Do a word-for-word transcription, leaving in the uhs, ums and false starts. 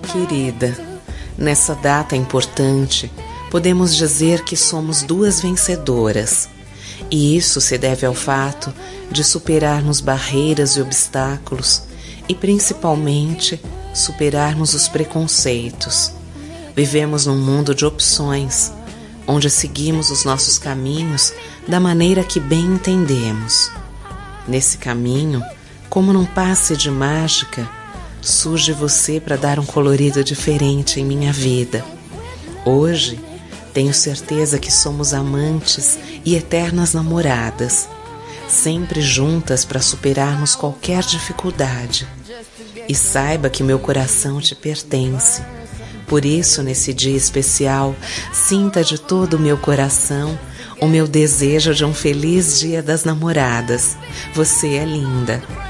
querida, nessa data importante, podemos dizer que somos duas vencedoras. E isso se deve ao fato de superarmos barreiras e obstáculos e, principalmente, superarmos os preconceitos. Vivemos num mundo de opções, onde seguimos os nossos caminhos da maneira que bem entendemos. Nesse caminho, como num passe de mágica, surge você para dar um colorido diferente em minha vida. Hoje, tenho certeza que somos amantes e eternas namoradas, sempre juntas para superarmos qualquer dificuldade. E saiba que meu coração te pertence. Por isso, nesse dia especial, sinta de todo o meu coração o meu desejo de um feliz Dia das Namoradas. Você é linda.